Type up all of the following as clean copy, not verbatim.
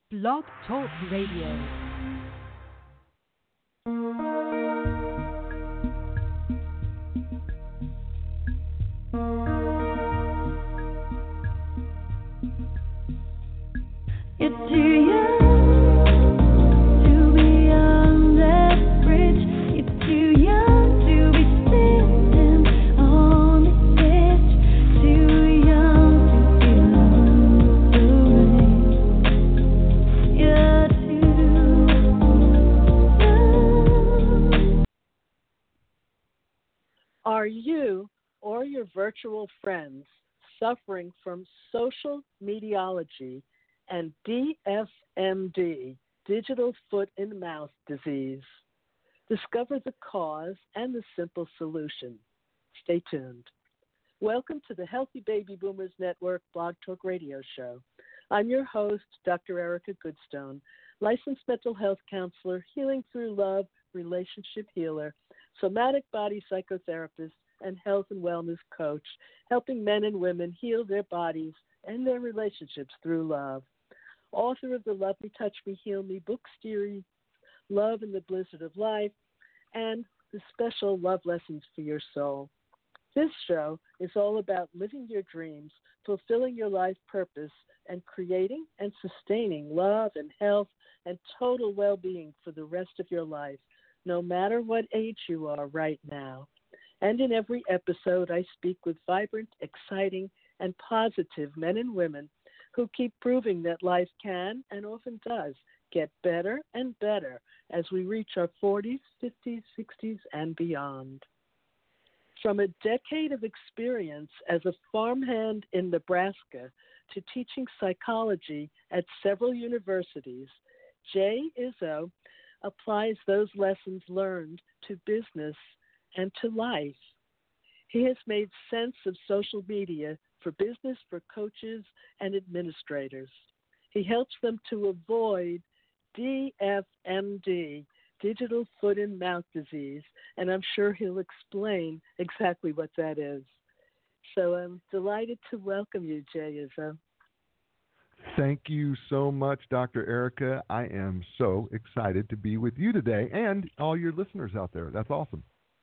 Blog Talk Radio. You're too young to be on that bridge. You're too young to be sitting on the edge. Too young to feel the rain. You're too young. Are you or your virtual friends suffering from social mediology and DFMD, digital foot and mouth disease? Discover the cause and the simple solution. Stay tuned. Welcome to the Healthy Baby Boomers Network Blog Talk Radio Show. I'm your host, Dr. Erica Goodstone, licensed mental health counselor, healing through love, relationship healer, somatic body psychotherapist, and health and wellness coach, helping men and women heal their bodies and their relationships through love. Author of the Love Me, Touch Me, Heal Me book series, Love in the Blizzard of Life, and the special Love Lessons for Your Soul. This show is all about living your dreams, fulfilling your life purpose, and creating and sustaining love and health and total well-being for the rest of your life, no matter what age you are right now. And in every episode, I speak with vibrant, exciting, and positive men and women who keep proving that life can, and often does, get better and better as we reach our 40s, 50s, 60s, and beyond. From a decade of experience as a farmhand in Nebraska to teaching psychology at several universities, Jay Izzo applies those lessons learned to business and to life. He has made sense of social media for business, for coaches, and administrators. He helps them to avoid DFMD, digital foot and mouth disease, and I'm sure he'll explain exactly what that is. So I'm delighted to welcome you, Jay Izzo. Thank you so much, Dr. Erica. I am so excited to be with you today and all your listeners out there. That's awesome.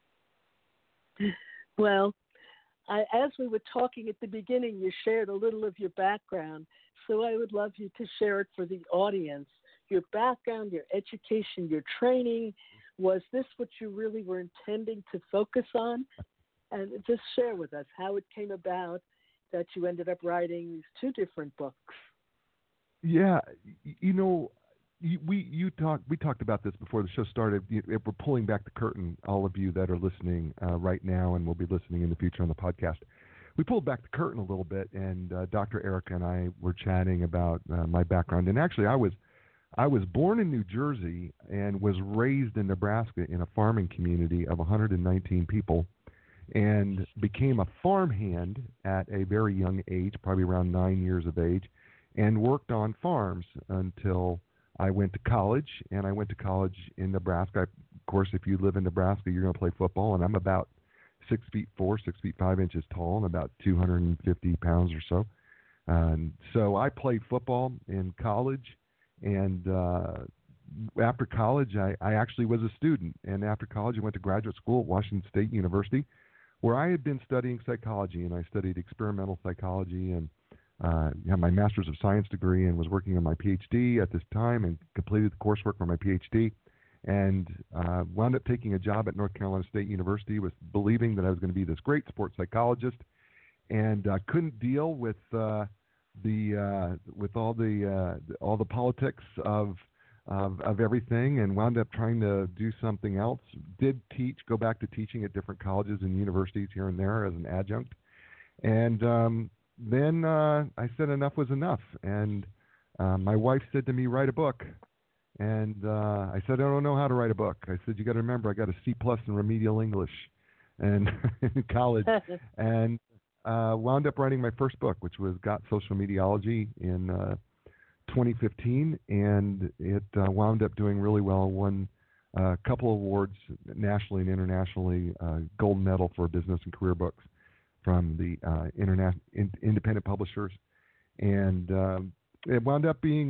Well, as we were talking at the beginning, you shared a little of your background, so I would love you to share it for the audience. Your background, your education, your training, was this what you really were intending to focus on? And just share with us how it came about that you ended up writing these two different books. Yeah, you know, we talked about this before the show started. We're pulling back the curtain, all of you that are listening right now and will be listening in the future on the podcast. We pulled back the curtain a little bit, and Dr. Erica and I were chatting about my background. And actually, I was born in New Jersey and was raised in Nebraska in a farming community of 119 people, and became a farmhand at a very young age, probably around 9 years of age, and worked on farms until I went to college, and I went to college in Nebraska. Of course, if you live in Nebraska, you're going to play football, and I'm about 6'4", 6'5" tall, and about 250 pounds or so. So I played football in college, and after college, I actually was a student. And after college, I went to graduate school at Washington State University, where I had been studying psychology, and I studied experimental psychology and had my Master's of Science degree and was working on my PhD at this time and completed the coursework for my PhD and wound up taking a job at North Carolina State University with believing that I was going to be this great sports psychologist, and couldn't deal with all the politics of everything, and wound up trying to do something else. Did go back to teaching at different colleges and universities here and there as an adjunct, and then I said enough was enough, and my wife said to me, write a book. And I said, I don't know how to write a book. I said, you got to remember, I got a C+ in remedial English and in college, and wound up writing my first book, which was Got Social Mediology, in 2015, and it wound up doing really well. Won a couple of awards nationally and internationally, gold medal for business and career books from the independent publishers, and It wound up being.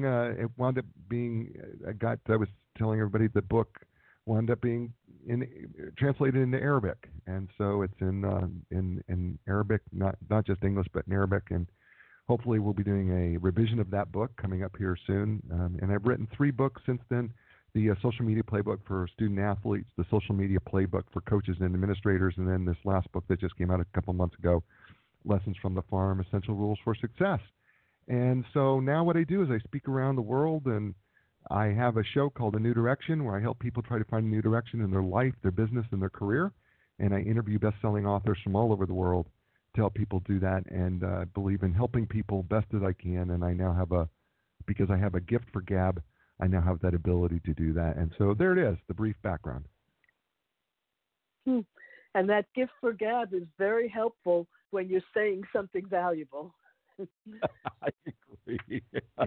I was telling everybody the book wound up being translated into Arabic, and so it's in Arabic, not just English, but in Arabic, and hopefully we'll be doing a revision of that book coming up here soon. And I've written 3 books since then: the Social Media Playbook for Student Athletes, the Social Media Playbook for Coaches and Administrators, and then this last book that just came out a couple months ago, Lessons from the Farm: Essential Rules for Success. And so now what I do is I speak around the world, and I have a show called A New Direction where I help people try to find a new direction in their life, their business, and their career. And I interview best-selling authors from all over the world to help people do that, and believe in helping people best as I can. And I now have because I have a gift for gab, I now have that ability to do that. And so there it is, the brief background. And that gift for gab is very helpful when you're saying something valuable. I agree.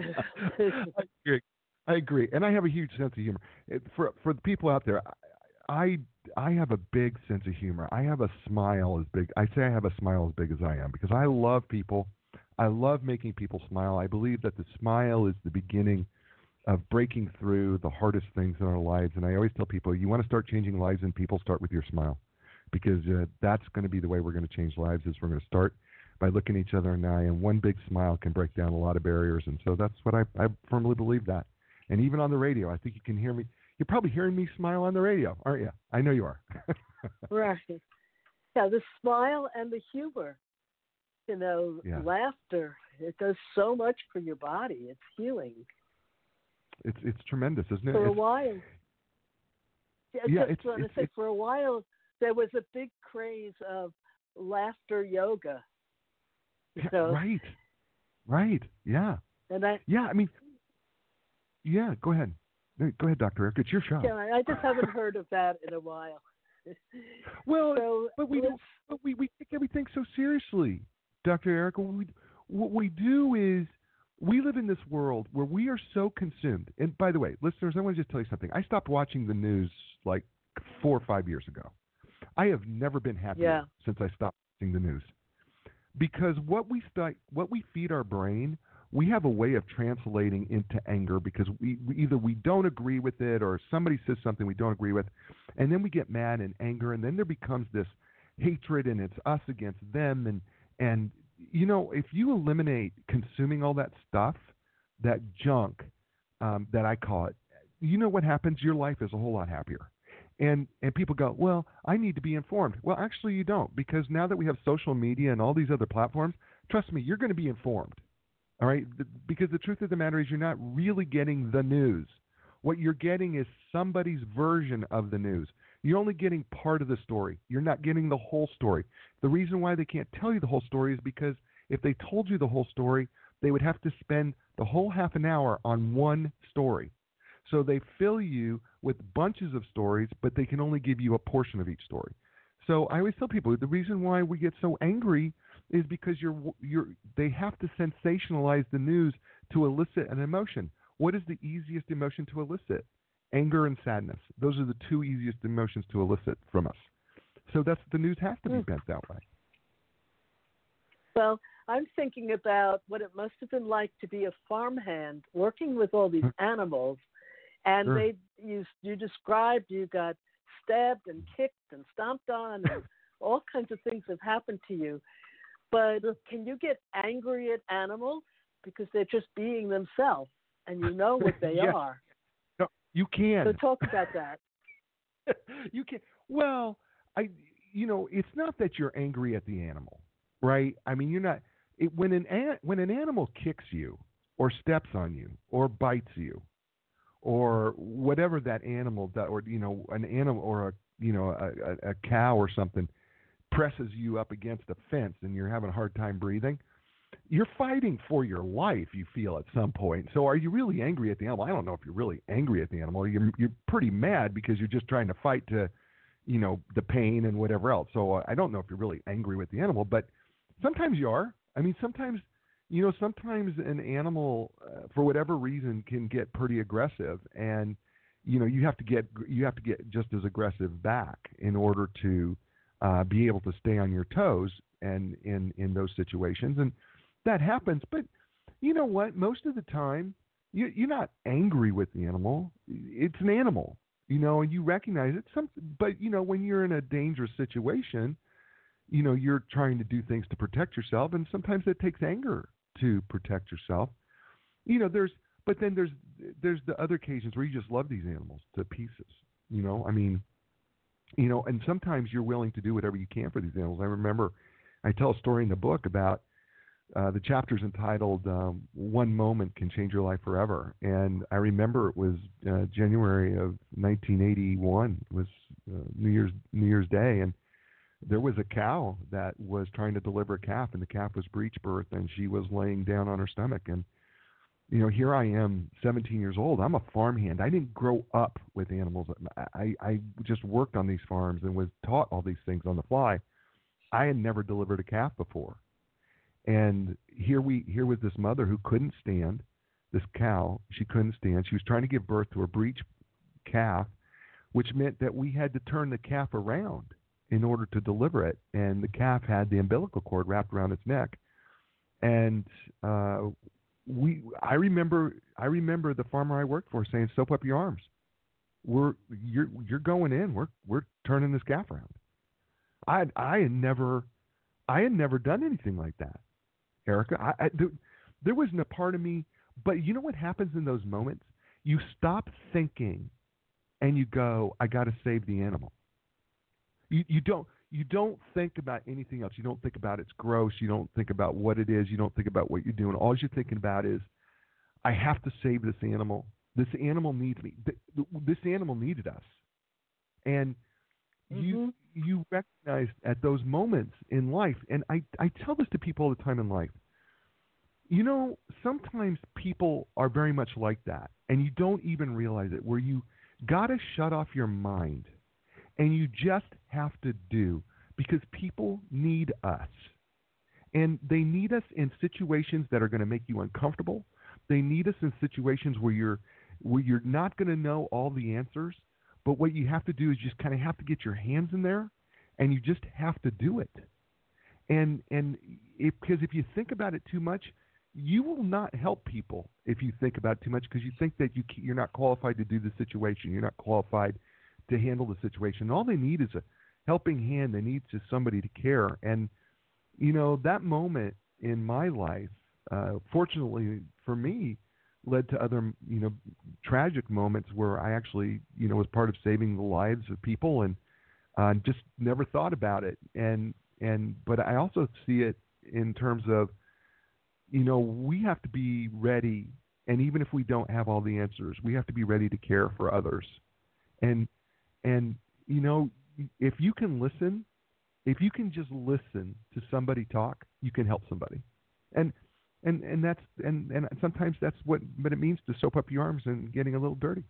I agree. And I have a huge sense of humor. For the people out there, I have a big sense of humor. I have a smile as big. I say I have a smile as big as I am because I love people. I love making people smile. I believe that the smile is the beginning of breaking through the hardest things in our lives. And I always tell people, you want to start changing lives and people, start with your smile, because that's going to be the way we're going to change lives. Is we're going to start by looking each other in the eye, and one big smile can break down a lot of barriers. And so that's what I firmly believe that. And even on the radio, I think you can hear me. You're probably hearing me smile on the radio, aren't you? I know you are. Right. Yeah, the smile and the humor, laughter, it does so much for your body. It's healing. It's tremendous, isn't it? For a while. Yeah, for a while, there was a big craze of laughter yoga. Right. Yeah. And go ahead. Go ahead, Dr. Eric. It's your show. Yeah, I just haven't heard of that in a while. But we take everything so seriously, Dr. Eric. What we do is we live in this world where we are so consumed. And by the way, listeners, I want to just tell you something. I stopped watching the news like 4 or 5 years ago. I have never been happier since I stopped watching the news. Because what we feed our brain, we have a way of translating into anger because we either don't agree with it or somebody says something we don't agree with, and then we get mad and anger, and then there becomes this hatred, and it's us against them. And if you eliminate consuming all that stuff, that junk, that I call it, you know what happens? Your life is a whole lot happier. And people go, well, I need to be informed. Well, actually, you don't, because now that we have social media and all these other platforms, trust me, you're going to be informed. All right? Because the truth of the matter is you're not really getting the news. What you're getting is somebody's version of the news. You're only getting part of the story. You're not getting the whole story. The reason why they can't tell you the whole story is because if they told you the whole story, they would have to spend the whole half an hour on one story. So they fill you with bunches of stories, but they can only give you a portion of each story. So I always tell people the reason why we get so angry is because they have to sensationalize the news to elicit an emotion. What is the easiest emotion to elicit? Anger and sadness. Those are the 2 easiest emotions to elicit from us. So the news has to be bent that way. Well, I'm thinking about what it must have been like to be a farmhand working with all these animals. And you described you got stabbed and kicked and stomped on, and all kinds of things have happened to you. But can you get angry at animals because they're just being themselves, and you know what they are? No, you can. So talk about that. You can. Well, it's not that you're angry at the animal, right? I mean, you're not. When an animal kicks you, or steps on you, or bites you, or whatever that animal does, or an animal, or a cow or something presses you up against a fence and you're having a hard time breathing, you're fighting for your life, you feel, at some point. So are you really angry at the animal? I don't know if you're really angry at the animal. You're pretty mad because you're just trying to fight to, the pain and whatever else. So I don't know if you're really angry with the animal, but sometimes you are. I mean, sometimes an animal, for whatever reason, can get pretty aggressive, and you have to get just as aggressive back in order to be able to stay on your toes and in those situations. And that happens. But you know what? Most of the time, you're not angry with the animal. It's an animal, and you recognize it. But when you're in a dangerous situation, you're trying to do things to protect yourself, and sometimes it takes anger to protect yourself. But then there's the other occasions where you just love these animals to pieces. And sometimes you're willing to do whatever you can for these animals. I remember I tell a story in the book about the chapter's entitled "One Moment Can Change Your Life Forever," and I remember it was January of 1981. It was New Year's Day, and there was a cow that was trying to deliver a calf, and the calf was breech birth, and she was laying down on her stomach. And here I am, 17 years old. I'm a farmhand. I didn't grow up with animals. I just worked on these farms and was taught all these things on the fly. I had never delivered a calf before. And here was this mother who couldn't stand this cow. She couldn't stand. She was trying to give birth to a breech calf, which meant that we had to turn the calf around in order to deliver it. And the calf had the umbilical cord wrapped around its neck. And I remember the farmer I worked for saying, "Soap up your arms. You're going in. We're turning this calf around." I had never done anything like that, Erica. There wasn't a part of me. But you know what happens in those moments? You stop thinking, and you go, "I got to save the animal." You don't think about anything else. You don't think about it's gross. You don't think about what it is. You don't think about what you're doing. All you're thinking about is, I have to save this animal. This animal needs me. This animal needed us. And you recognize at those moments in life, and I tell this to people all the time in life, sometimes people are very much like that, and you don't even realize it, where you got to shut off your mind. And you just have to do, because people need us. And they need us in situations that are going to make you uncomfortable. They need us in situations where you're not going to know all the answers, but what you have to do is just kind of have to get your hands in there, and you just have to do it. Because if you think about it too much, you will not help people if you think about it too much, because you think that you're not qualified to do the situation. You're not qualified to handle the situation. All they need is a helping hand. They need just somebody to care. And, that moment in my life, fortunately for me, led to other, tragic moments where I actually, was part of saving the lives of people, and just never thought about it. But I also see it in terms of, we have to be ready. And even if we don't have all the answers, we have to be ready to care for others. And if you can listen, if you can just listen to somebody talk, you can help somebody. And sometimes that's what it means to soap up your arms and getting a little dirty.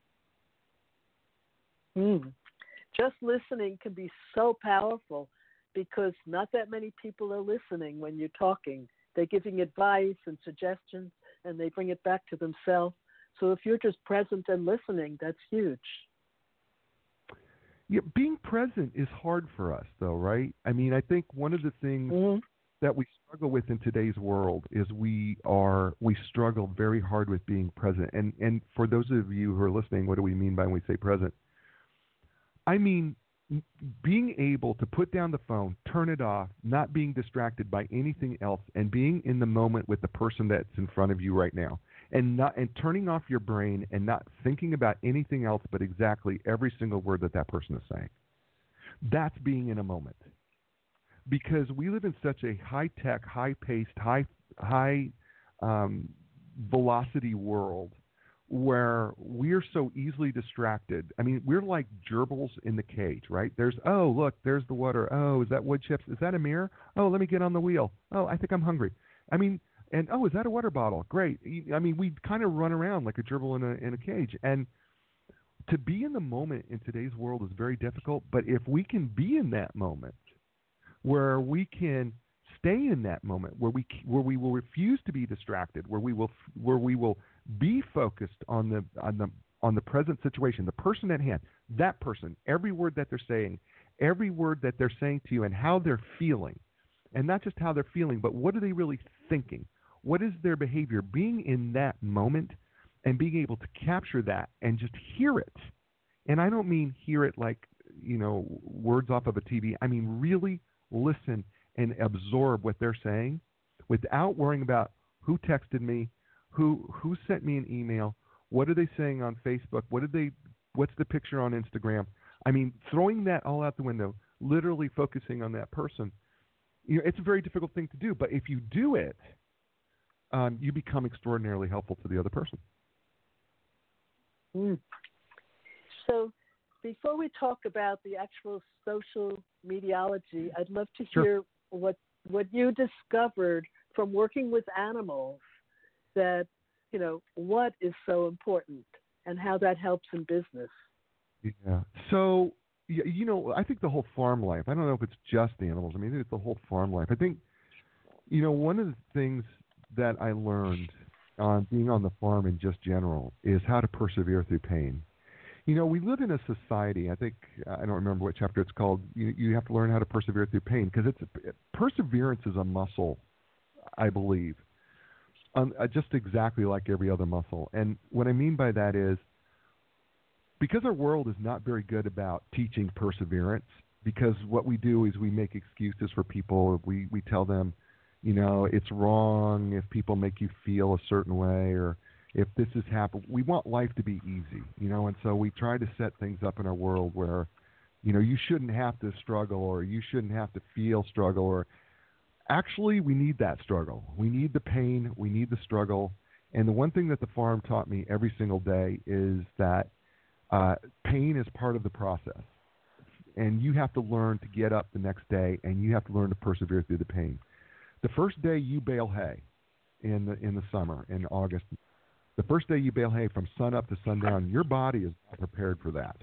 Just listening can be so powerful, because not that many people are listening when you're talking. They're giving advice and suggestions, and they bring it back to themselves. So if you're just present and listening, that's huge. Yeah, being present is hard for us, though, right? I mean, I think one of the things that we struggle with in today's world is we struggle very hard with being present. And for those of you who are listening, what do we mean by when we say present? I mean, being able to put down the phone, turn it off, not being distracted by anything else, and being in the moment with the person that's in front of you right now. And turning off your brain and not thinking about anything else but exactly every single word that person is saying. That's being in a moment. Because we live in such a high-tech, high-paced, high velocity world where we're so easily distracted. I mean, we're like gerbils in the cage, right? There's the water. Oh, is that wood chips? Is that a mirror? Oh, let me get on the wheel. Oh, I think I'm hungry. I mean, and oh, is that a water bottle? Great. I mean, we kind of run around like a gerbil in a cage. And to be in the moment in today's world is very difficult. But if we can be in that moment, where we can stay in that moment, where we will refuse to be distracted, where we will be focused on the present situation, the person at hand, that person, every word that they're saying to you, and how they're feeling, and not just how they're feeling, but what are they really thinking? What is their behavior? Being in that moment and being able to capture that and just hear it. And I don't mean hear it like, words off of a TV. I mean really listen and absorb what they're saying without worrying about who texted me, who sent me an email, what are they saying on Facebook, what's the picture on Instagram. I mean, throwing that all out the window, literally focusing on that person. It's a very difficult thing to do, but if you do it, you become extraordinarily helpful to the other person. So before we talk about the actual social mediology, I'd love to hear what you discovered from working with animals that, what is so important and how that helps in business. Yeah. So, I think the whole farm life, I don't know if it's just animals. I mean, it's the whole farm life. I think, one of the things that I learned on being on the farm in just general is how to persevere through pain. We live in a society, I think, I don't remember what chapter it's called, you have to learn how to persevere through pain because perseverance is a muscle, I believe, just exactly like every other muscle. And what I mean by that is because our world is not very good about teaching perseverance, because what we do is we make excuses for people. We tell them, it's wrong if people make you feel a certain way or if this has happened. We want life to be easy, and so we try to set things up in our world where, you shouldn't have to struggle or you shouldn't have to feel struggle or actually we need that struggle. We need the pain. We need the struggle. And the one thing that the farm taught me every single day is that pain is part of the process. And you have to learn to get up the next day and you have to learn to persevere through the pain. The first day you bale hay in the summer, in August, the first day you bale hay from sun up to sundown, your body is not prepared for that.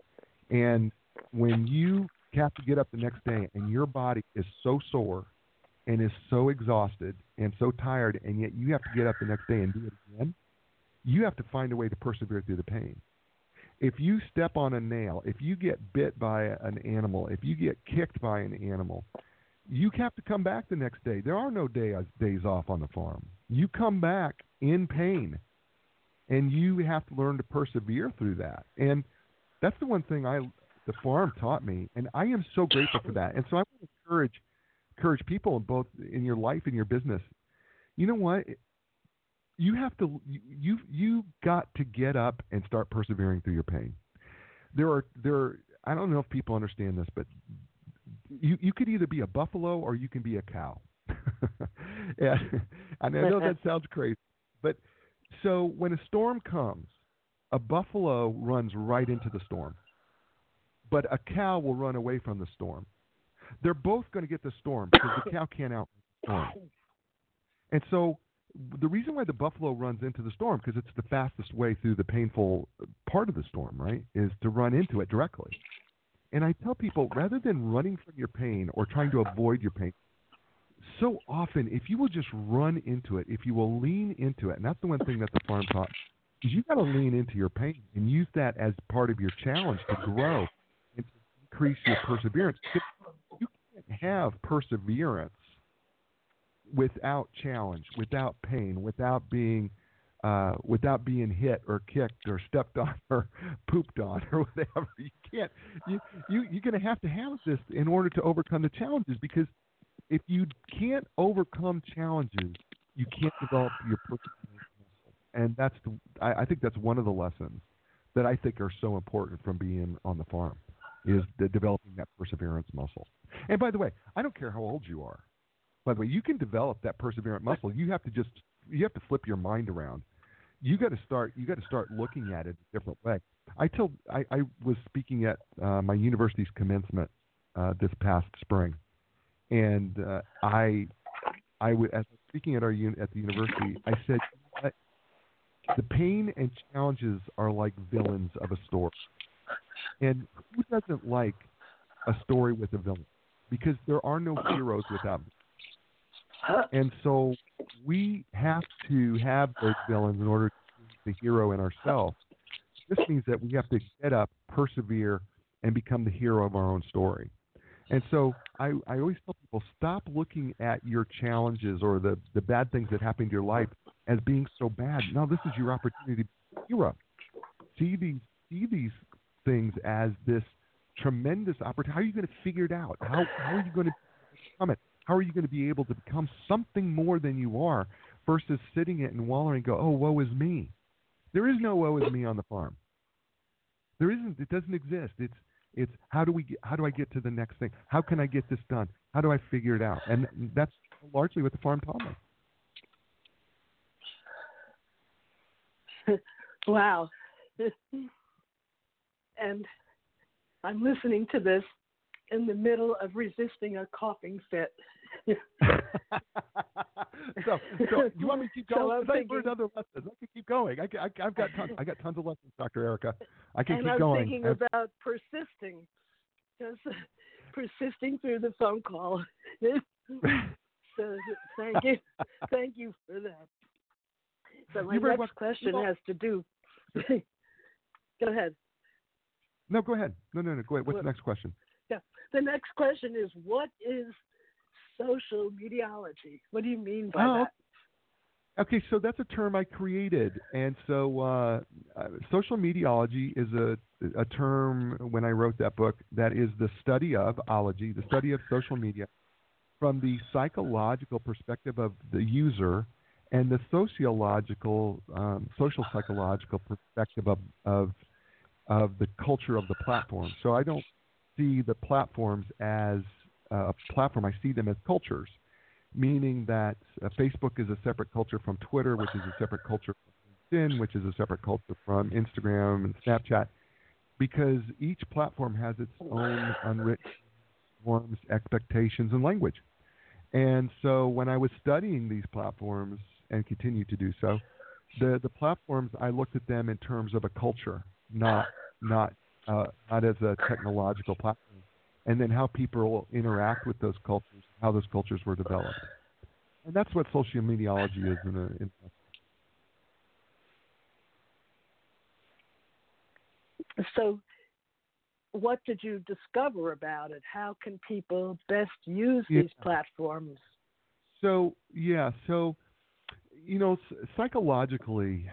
And when you have to get up the next day and your body is so sore and is so exhausted and so tired, and yet you have to get up the next day and do it again, you have to find a way to persevere through the pain. If you step on a nail, if you get bit by an animal, if you get kicked by an animal, you have to come back the next day. There are no days off on the farm. You come back in pain, and you have to learn to persevere through that. And that's the one thing the farm taught me, and I am so grateful for that. And so I want to encourage people both in your life and your business. You know what? You have to. You got to get up and start persevering through your pain. There are. I don't know if people understand this, but you could either be a buffalo or you can be a cow. And I know that sounds crazy, but so when a storm comes, a buffalo runs right into the storm, but a cow will run away from the storm. They're both going to get the storm because the cow can't outrun the storm. And so the reason why the buffalo runs into the storm, because it's the fastest way through the painful part of the storm, right, is to run into it directly. And I tell people, rather than running from your pain or trying to avoid your pain, so often, if you will just run into it, if you will lean into it, and that's the one thing that the farm taught, is you got to lean into your pain and use that as part of your challenge to grow and to increase your perseverance. You can't have perseverance without challenge, without pain, without being hit or kicked or stepped on or pooped on or whatever. You can't. You're going to have this in order to overcome the challenges, because if you can't overcome challenges, you can't develop your perseverance muscle. And I think that's one of the lessons that I think are so important from being on the farm, is developing that perseverance muscle. And by the way, I don't care how old you are. By the way, you can develop that perseverance muscle. You have to flip your mind around. You got to start looking at it a different way. I was speaking at my university's commencement this past spring, and as I was speaking at the university, I said, the pain and challenges are like villains of a story. And who doesn't like a story with a villain? Because there are no heroes without villains. And so we have to have those villains in order to be the hero in ourselves. This means that we have to get up, persevere, and become the hero of our own story. And so I always tell people, stop looking at your challenges or the bad things that happen in your life as being so bad. No, this is your opportunity to be a hero. See these things as this tremendous opportunity. How are you going to figure it out? How are you going to become it? How are you going to be able to become something more than you are versus sitting it and wallowing and go, oh, woe is me. There is no woe is me on the farm. There isn't. It doesn't exist. It's how do I get to the next thing? How can I get this done? How do I figure it out? And that's largely what the farm taught me. Wow. And I'm listening to this in the middle of resisting a coughing fit. so you want me to keep going? So I'm I thinking, learned other lessons. I can keep going. I've got tons. I got tons of lessons, Dr. Erica. I can and keep I'm going. thinking about persisting, just persisting through the phone call. So thank you for that. So my next question has to do. Go ahead. No, go ahead. No. Go ahead. What's the next question? Yeah, the next question is, what is social mediology? What do you mean by that? Okay, so that's a term I created, and so social mediology is a term when I wrote that book that is the study of ology, the study of social media from the psychological perspective of the user and the social psychological perspective of the culture of the platform. So I don't see the platforms as a platform. I see them as cultures, meaning that Facebook is a separate culture from Twitter, which is a separate culture from LinkedIn, which is a separate culture from Instagram and Snapchat, because each platform has its own unwritten norms, expectations, and language. And so when I was studying these platforms and continue to do so, the platforms, I looked at them in terms of a culture, not as a technological platform, and then how people interact with those cultures, how those cultures were developed. And that's what social mediology is in So what did you discover about it? How can people best use these platforms? So, psychologically,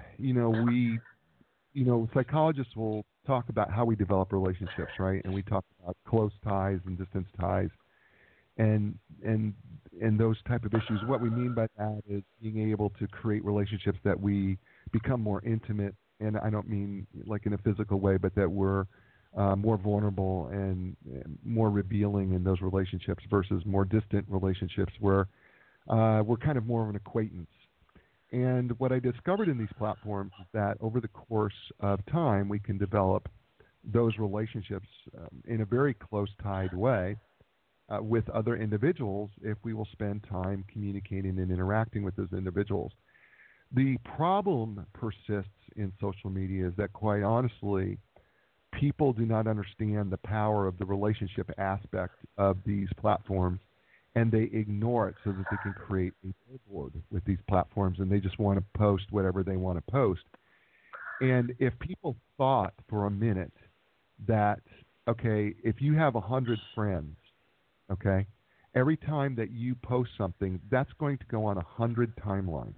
psychologists will talk about how we develop relationships, right? And we talk about close ties and distance ties and those type of issues. What we mean by that is being able to create relationships that we become more intimate, and I don't mean like in a physical way, but that we're more vulnerable and more revealing in those relationships versus more distant relationships where we're kind of more of an acquaintance. And what I discovered in these platforms is that over the course of time, we can develop those relationships in a very close-tied way with other individuals if we will spend time communicating and interacting with those individuals. The problem persists in social media is that, quite honestly, people do not understand the power of the relationship aspect of these platforms, and they ignore it so that they can create a billboard with these platforms, and they just want to post whatever they want to post. And if people thought for a minute that, okay, if you have 100 friends, okay, every time that you post something, that's going to go on 100 timelines.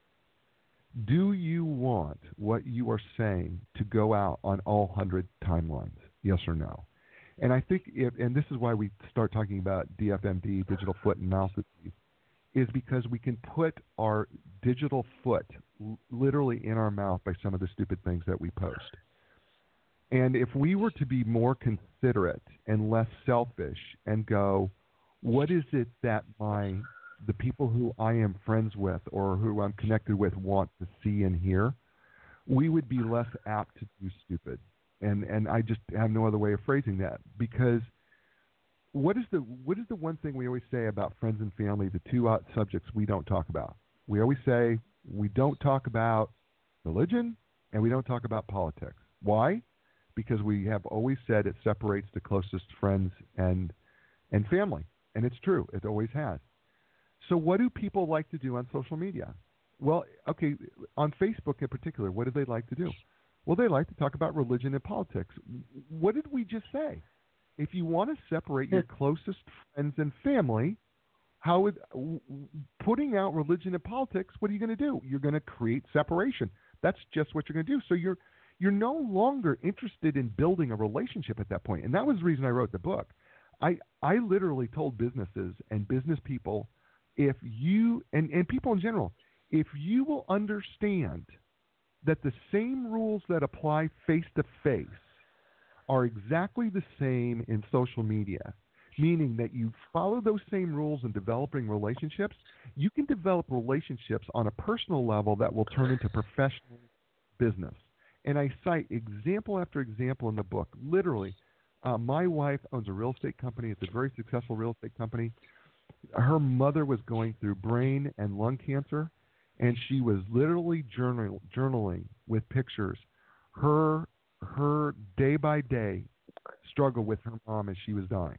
Do you want what you are saying to go out on all 100 timelines? Yes or no? And I think, and this is why we start talking about DFMD, digital foot and mouth disease, is because we can put our digital foot literally in our mouth by some of the stupid things that we post. And if we were to be more considerate and less selfish and go, what is it that the people who I am friends with or who I'm connected with want to see and hear, we would be less apt to do stupid. And I just have no other way of phrasing that, because what is the one thing we always say about friends and family, the two subjects we don't talk about? We always say we don't talk about religion and we don't talk about politics. Why? Because we have always said it separates the closest friends and family. And it's true. It always has. So what do people like to do on social media? Well, okay, on Facebook in particular, what do they like to do? Well, they like to talk about religion and politics. What did we just say? if you want to separate your closest friends and family, how would putting out religion and politics? What are you going to do? You're going to create separation. That's just what you're going to do. So you're no longer interested in building a relationship at that point. And that was the reason I wrote the book. I literally told businesses and business people, if you and people in general, if you will understand that the same rules that apply face to face are exactly the same in social media, meaning that you follow those same rules in developing relationships, you can develop relationships on a personal level that will turn into professional business. And I cite example after example in the book. Literally, my wife owns a real estate company. It's a very successful real estate company. Her mother was going through brain and lung cancer, and she was literally journaling with pictures her day by day struggle with her mom as she was dying.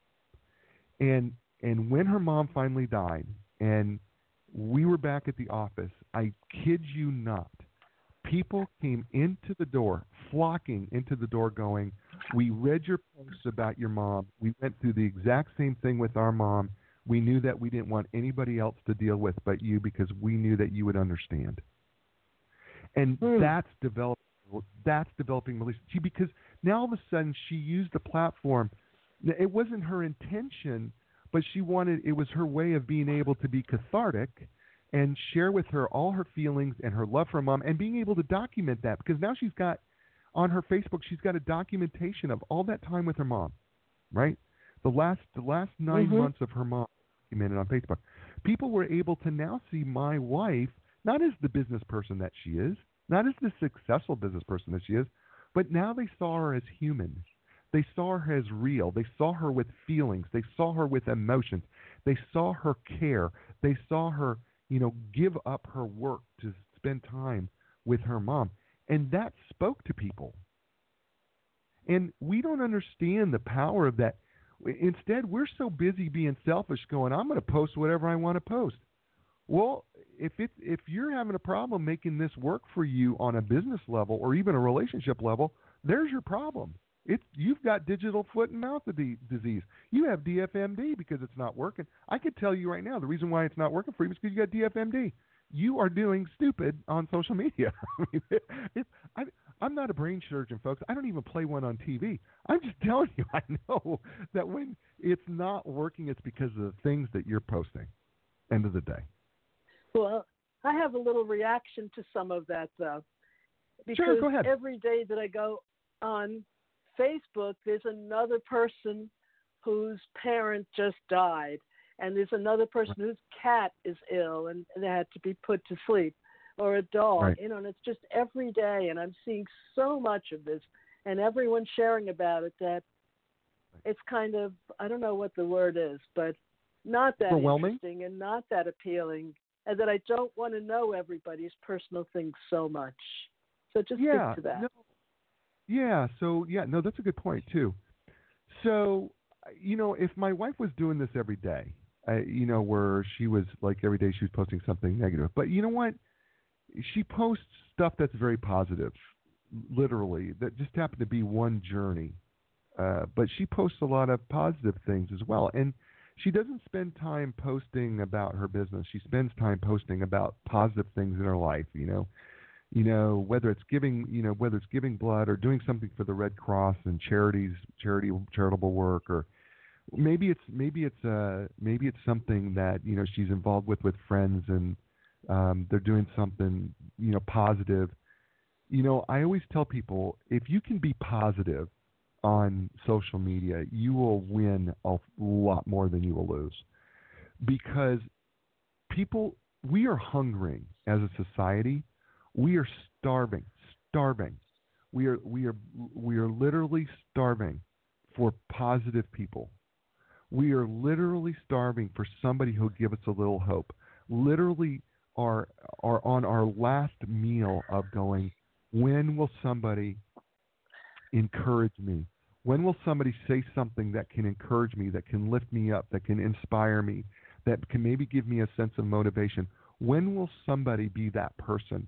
And when her mom finally died, and we were back at the office, I kid you not, people came into the door, flocking into the door going, we read your posts about your mom. We went through the exact same thing with our mom. We knew that we didn't want anybody else to deal with but you because we knew that you would understand. And that's developing relationship. Because now all of a sudden she used the platform. It wasn't her intention, but it was her way of being able to be cathartic and share with her all her feelings and her love for her mom and being able to document that, because now she's got on her Facebook, she's got a documentation of all that time with her mom, right? The last 9 months of her mom documented on Facebook. People were able to now see my wife not as the business person that she is, not as the successful business person that she is, but now they saw her as human. They saw her as real. They saw her with feelings. They saw her with emotions. They saw her care. They saw her, give up her work to spend time with her mom. And that spoke to people. And we don't understand the power of that. Instead, we're so busy being selfish going, I'm going to post whatever I want to post. Well, if you're having a problem making this work for you on a business level or even a relationship level, there's your problem. You've got digital foot and mouth disease. You have DFMD because it's not working. I could tell you right now the reason why it's not working for you is because you got DFMD. You are doing stupid on social media. I'm not a brain surgeon, folks. I don't even play one on TV. I'm just telling you, I know that when it's not working, it's because of the things that you're posting. End of the day. Well, I have a little reaction to some of that, though. Because sure, go ahead. Every day that I go on Facebook, there's another person whose parent just died, and there's another person whose cat is ill and they had to be put to sleep, or a dog, right. And it's just every day, and I'm seeing so much of this, and everyone sharing about it that it's kind of, I don't know what the word is, but not that interesting and not that appealing, and that I don't want to know everybody's personal things so much. So just stick to that. No, that's a good point, too. So, if my wife was doing this every day, where she was like every day she was posting something negative. But you know what? She posts stuff that's very positive, literally, that just happened to be one journey. But she posts a lot of positive things as well. And she doesn't spend time posting about her business. She spends time posting about positive things in her life, whether it's giving blood or doing something for the Red Cross and charitable work, or maybe it's something that she's involved with friends and they're doing something positive. I always tell people, if you can be positive on social media, you will win a lot more than you will lose, because we are hungering as a society. We are starving. We are literally starving for positive people. We are literally starving for somebody who'll give us a little hope. Literally are on our last meal of going, when will somebody encourage me? When will somebody say something that can encourage me, that can lift me up, that can inspire me, that can maybe give me a sense of motivation? When will somebody be that person?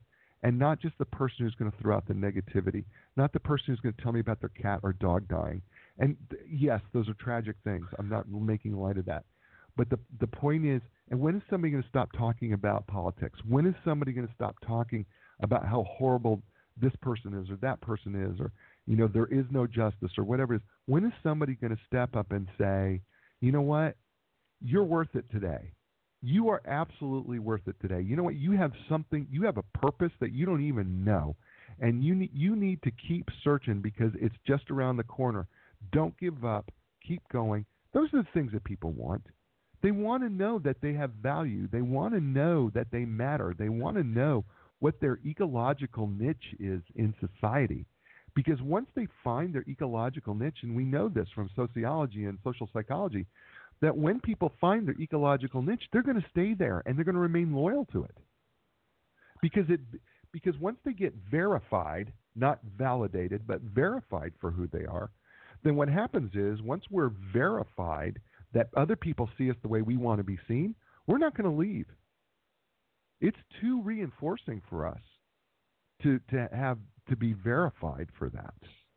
and not just the person who's going to throw out the negativity, not the person who's going to tell me about their cat or dog dying. And yes, those are tragic things. I'm not making light of that. But the point is, and when is somebody going to stop talking about politics? When is somebody going to stop talking about how horrible this person is or that person is, or, you know, there is no justice or whatever it is? When is somebody going to step up and say, you know what, you're worth it today. You are absolutely worth it today. You know what, you have something, you have a purpose that you don't even know. And you need to keep searching because it's just around the corner. Don't give up. Keep going. Those are the things that people want. They want to know that they have value. They want to know that they matter. They want to know what their ecological niche is in society. Because once they find their ecological niche, and we know this from sociology and social psychology, that when people find their ecological niche, they're going to stay there and they're going to remain loyal to it. Because once they get verified, not validated, but verified for who they are, then what happens is once we're verified that other people see us the way we want to be seen, we're not going to leave. It's too reinforcing for us to be verified for that.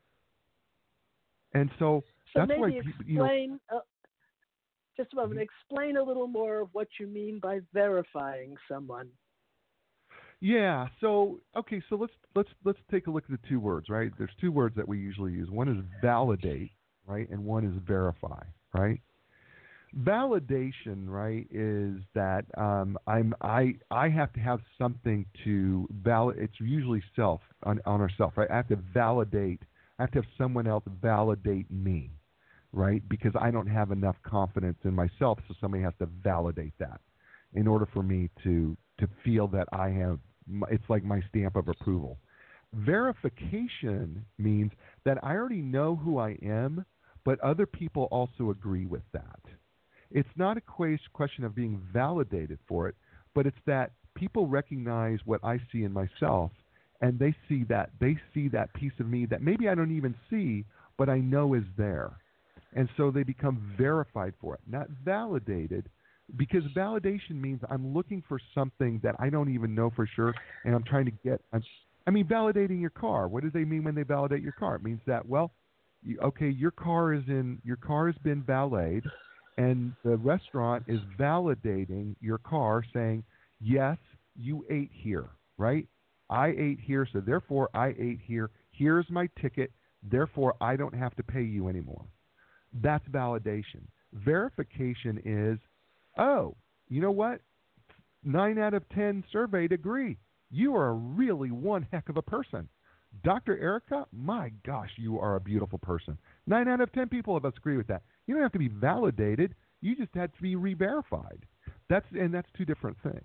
And so that's maybe why explain, just a moment, explain a little more of what you mean by verifying someone. Yeah. So okay. So let's take a look at the two words, right? There's two words that we usually use. One is validate, right, and one is verify, right? Validation, right, is that I have to have something to validate. It's usually self on ourself, right? I have to validate. I have to have someone else validate me, right? Because I don't have enough confidence in myself, so somebody has to validate that in order for me to feel that I have. It's like my stamp of approval. Verification means that I already know who I am, but other people also agree with that. It's not a question of being validated for it, but it's that people recognize what I see in myself, and they see that piece of me that maybe I don't even see, but I know is there. And so they become verified for it, not validated, because validation means I'm looking for something that I don't even know for sure, and I'm trying to get validating your car. What do they mean when they validate your car? It means that, well, your car has been valeted, and the restaurant is validating your car, saying, yes, you ate here, right? I ate here, so therefore I ate here. Here's my ticket, therefore I don't have to pay you anymore. That's validation. Verification is, oh, you know what? 9 out of 10 surveyed agree. You are really one heck of a person. Dr. Erica, my gosh, you are a beautiful person. 9 out of 10 people of us agree with that. You don't have to be validated. You just have to be re-verified. That's two different things.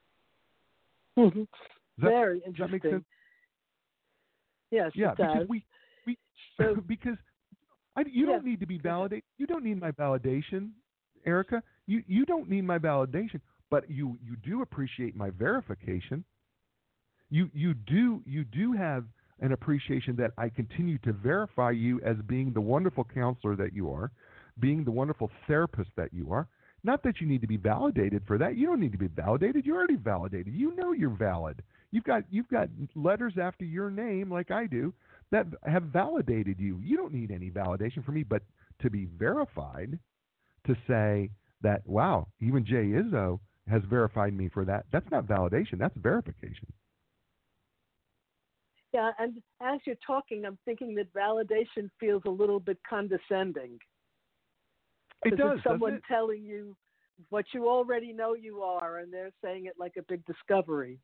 Mm-hmm. Very interesting. Does that make sense? Yes, yeah, it does. Because you don't need to be validated. You don't need my validation, Erica. You don't need my validation, but you do appreciate my verification. You do have an appreciation that I continue to verify you as being the wonderful counselor that you are, being the wonderful therapist that you are. Not that you need to be validated for that. You don't need to be validated. You're already validated. You know you're valid. You've got letters after your name, like I do, that have validated you. You don't need any validation from me, but to be verified, to say that, wow, even Jay Izzo has verified me for that, that's not validation, that's verification. Yeah, and as you're talking, I'm thinking that validation feels a little bit condescending. It does, it's someone telling you what you already know you are, and they're saying it like a big discovery.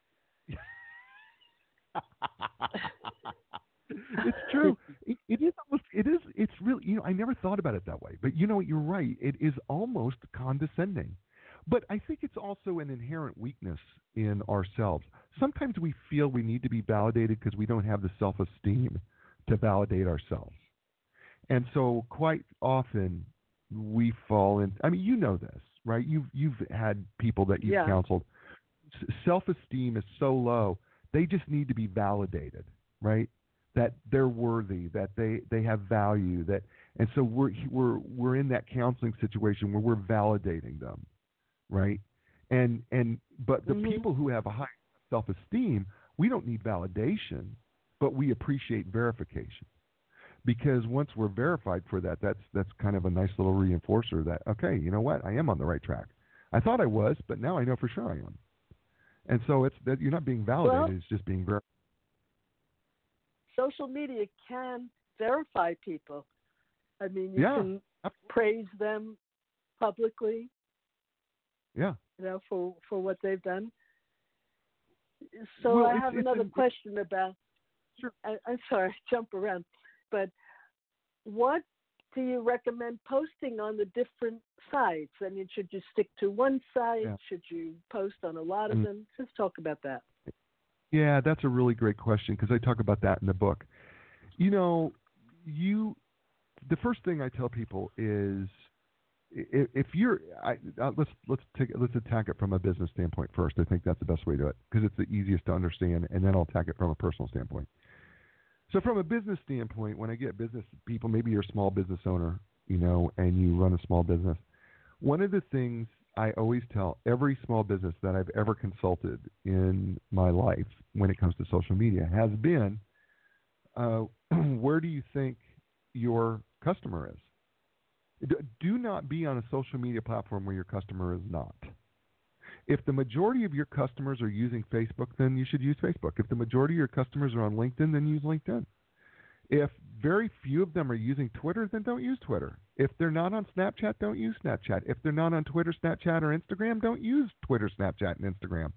It's true. It's really, I never thought about it that way. But you're right. It is almost condescending. But I think it's also an inherent weakness in ourselves. Sometimes we feel we need to be validated because we don't have the self-esteem to validate ourselves. And so quite often we fall in, you know this, right? You've had people that you've counseled. Self-esteem is so low, they just need to be validated, right? That they're worthy, that they have value, and so we're in that counseling situation where we're validating them, right? But the people who have a high self-esteem we don't need validation, but we appreciate verification. Because once we're verified for that, that's kind of a nice little reinforcer that, okay, you know what, I am on the right track. I thought I was, but now I know for sure I am. And so it's that you're not being validated; Well, it's just being verified. social media can verify people. I mean, you Yeah, can absolutely. praise them publicly, Yeah. for what they've done. So Well, I have another question about. Sure. I'm sorry, jump around, but what do you recommend posting on the different sites? I mean, should you stick to one site? Yeah. Should you post on a lot of them? Just talk about that. Yeah, that's a really great question because I talk about that in the book. You know, the first thing I tell people is if you're let's attack it from a business standpoint first. I think that's the best way to do it because it's the easiest to understand, and then I'll attack it from a personal standpoint. So from a business standpoint, when I get business people, maybe you're a small business owner, and you run a small business. One of the things I always tell every small business that I've ever consulted in my life when it comes to social media has been, where do you think your customer is? Do not be on a social media platform where your customer is not. If the majority of your customers are using Facebook, then you should use Facebook. If the majority of your customers are on LinkedIn, then use LinkedIn. If very few of them are using Twitter, then don't use Twitter. If they're not on Snapchat, don't use Snapchat. If they're not on Twitter, Snapchat, or Instagram, don't use Twitter, Snapchat, and Instagram.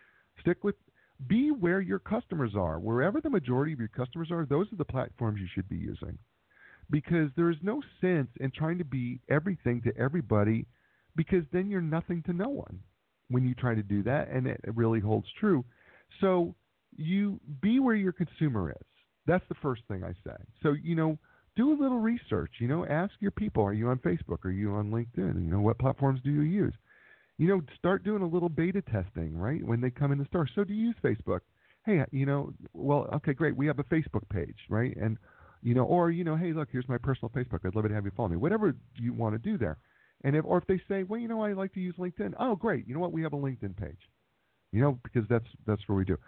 Be where your customers are. Wherever the majority of your customers are, those are the platforms you should be using. Because there is no sense in trying to be everything to everybody, because then you're nothing to no one when you try to do that, and it really holds true. So you be where your consumer is. That's the first thing I say. So, do a little research. Ask your people, are you on Facebook? Are you on LinkedIn? What platforms do you use? Start doing a little beta testing, right, when they come in the store. So do you use Facebook? Hey, well, okay, great. We have a Facebook page, right? And, or, hey, look, here's my personal Facebook. I'd love to have you follow me. Whatever you want to do there. And if they say, well, I like to use LinkedIn. Oh, great. You know what? We have a LinkedIn page. Because that's where we do.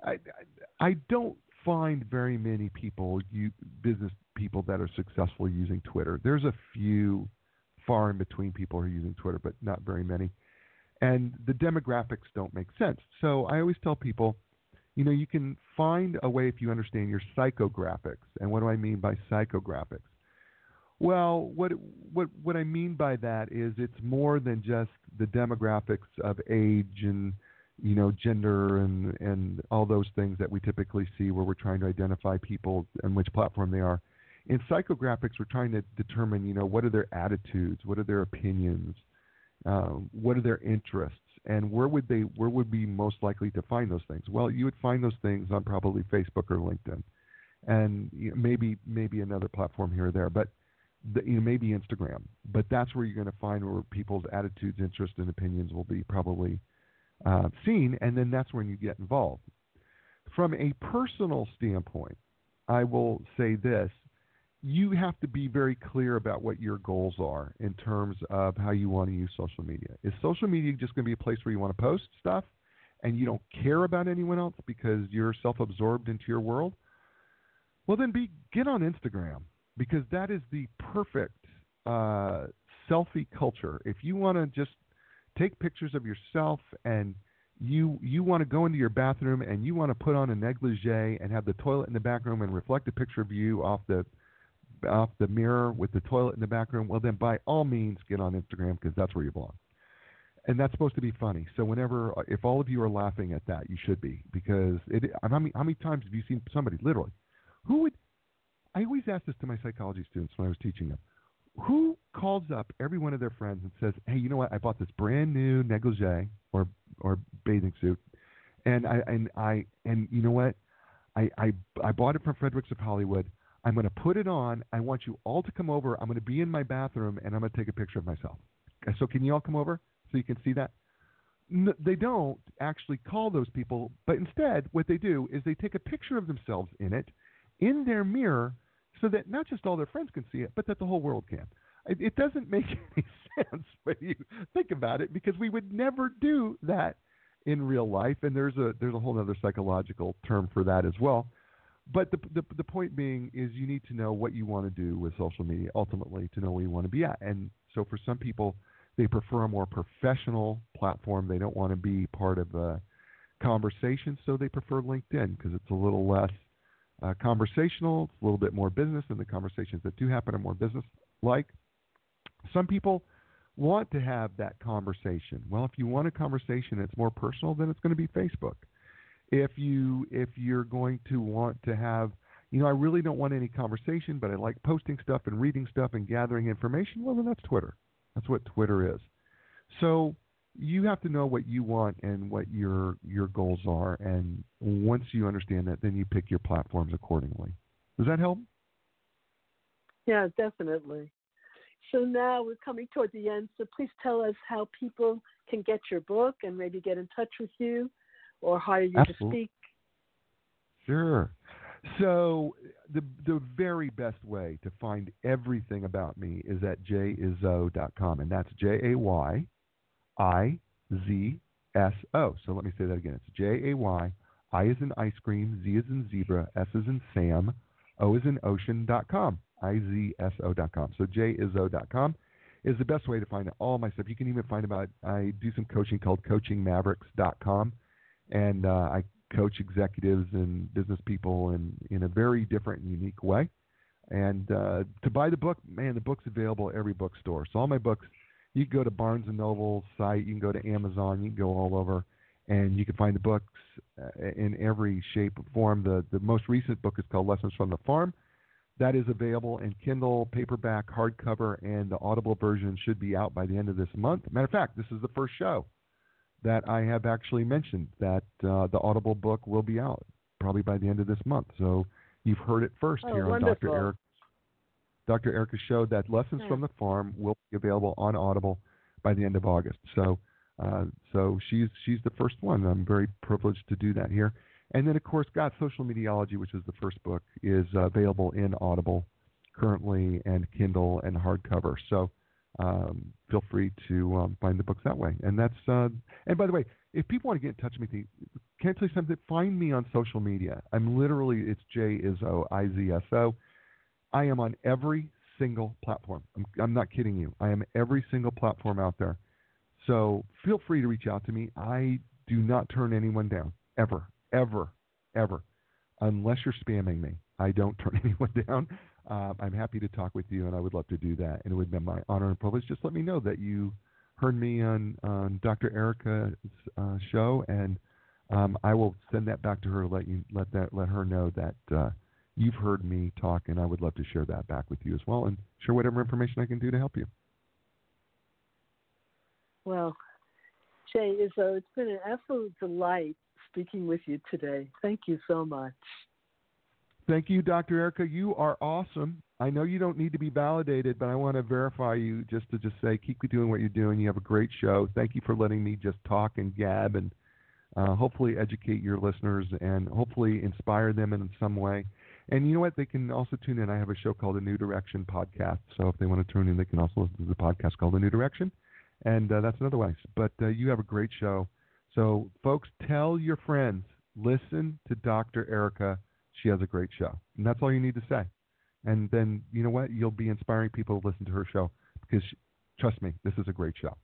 I don't find very many business people that are successful using Twitter. There's a few far in between people who are using Twitter, but not very many. And the demographics don't make sense. So I always tell people, you can find a way if you understand your psychographics. And what do I mean by psychographics? Well, what I mean by that is it's more than just the demographics of age and gender and all those things that we typically see where we're trying to identify people and which platform they are. In psychographics, we're trying to determine, what are their attitudes, what are their opinions, what are their interests, and where would be most likely to find those things? Well, you would find those things on probably Facebook or LinkedIn, and maybe another platform here or there, but maybe Instagram. But that's where you're going to find where people's attitudes, interests, and opinions will be probably seen, and then that's when you get involved. From a personal standpoint, I will say this. You have to be very clear about what your goals are in terms of how you want to use social media. Is social media just going to be a place where you want to post stuff and you don't care about anyone else because you're self-absorbed into your world? Well, then get on Instagram, because that is the perfect selfie culture. If you want to just take pictures of yourself and you want to go into your bathroom and you want to put on a negligee and have the toilet in the back room and reflect a picture of you off the mirror with the toilet in the back room, well, then by all means get on Instagram, because that's where you belong. And that's supposed to be funny. So if all of you are laughing at that, you should be, because how many times have you seen somebody literally I always ask this to my psychology students when I was teaching them. Who calls up every one of their friends and says, hey, you know what? I bought this brand new negligee or bathing suit, and you know what? I bought it from Fredericks of Hollywood. I'm going to put it on. I want you all to come over. I'm going to be in my bathroom, and I'm going to take a picture of myself. So can you all come over so you can see that? They don't actually call those people, but instead what they do is they take a picture of themselves in their mirror, so that not just all their friends can see it, but that the whole world can. It doesn't make any sense when you think about it, because we would never do that in real life, and there's a whole other psychological term for that as well. But the point being is you need to know what you want to do with social media ultimately to know where you want to be at. And so for some people, they prefer a more professional platform. They don't want to be part of a conversation, so they prefer LinkedIn because it's a little less conversational. It's a little bit more business, and the conversations that do happen are more business-like. Some people want to have that conversation. Well, if you want a conversation that's more personal, then it's going to be Facebook. If you're going to want to have, I really don't want any conversation, but I like posting stuff and reading stuff and gathering information, well, then that's Twitter. That's what Twitter is. So you have to know what you want and what your goals are, and once you understand that, then you pick your platforms accordingly. Does that help? Yeah, definitely. So now we're coming toward the end, so please tell us how people can get your book and maybe get in touch with you or hire you Absolutely. to speak. Sure. So the very best way to find everything about me is at jayizzo.com, and that's JAYIZSO. So let me say that again. It's JAY, I is in ice cream, Z is in zebra, S is in Sam, O is in ocean.com, IZSO.com. So jayizzo.com is the best way to find all my stuff. You can even find I do some coaching called coachingmavericks.com, and I coach executives and business people in a very different and unique way. And to buy the book, man, the book's available at every bookstore. So all my books, you can go to Barnes & Noble's site, you can go to Amazon, you can go all over, and you can find the books in every shape or form. The most recent book is called Lessons from the Farm. That is available in Kindle, paperback, hardcover, and the Audible version should be out by the end of this month. Matter of fact, this is the first show that I have actually mentioned that the Audible book will be out probably by the end of this month. So you've heard it first here wonderful. on Dr. Erica's show that Lessons from the Farm will be available on Audible by the end of August. So she's the first one. I'm very privileged to do that here. And then, of course, Got Social Mediology, which is the first book, is available in Audible currently and Kindle and hardcover. So feel free to find the books that way. And that's and by the way, if people want to get in touch with me, can I tell you something? Find me on social media. It's JAYIZZO, IZSO. I am on every single platform. I'm not kidding you. I am every single platform out there. So feel free to reach out to me. I do not turn anyone down, ever, unless you're spamming me. I don't turn anyone down. I'm happy to talk with you, and I would love to do that. And it would be my honor and privilege. Just let me know that you heard me on Dr. Erica's show, and I will send that back to her. Let her know that you've heard me talk, and I would love to share that back with you as well, and share whatever information I can do to help you. Well, Jay Izzo, it's been an absolute delight speaking with you today. Thank you so much. Thank you, Dr. Erica. You are awesome. I know you don't need to be validated, but I want to verify you just to say keep doing what you're doing. You have a great show. Thank you for letting me just talk and gab and hopefully educate your listeners and hopefully inspire them in some way. And you know what? They can also tune in. I have a show called The New Direction Podcast. So if they want to tune in, they can also listen to the podcast called The New Direction. And that's another way. But you have a great show. So, folks, tell your friends, listen to Dr. Erica. She has a great show. And that's all you need to say. And then, you know what? You'll be inspiring people to listen to her show because, trust me, this is a great show.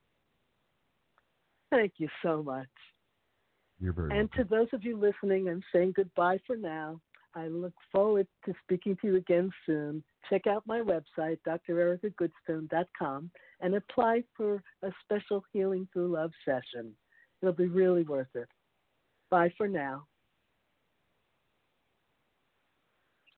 Thank you so much. You're very welcome. And to those of you listening, I'm saying goodbye for now. I look forward to speaking to you again soon. Check out my website, drericagoodstone.com, and apply for a special Healing Through Love session. It'll be really worth it. Bye for now.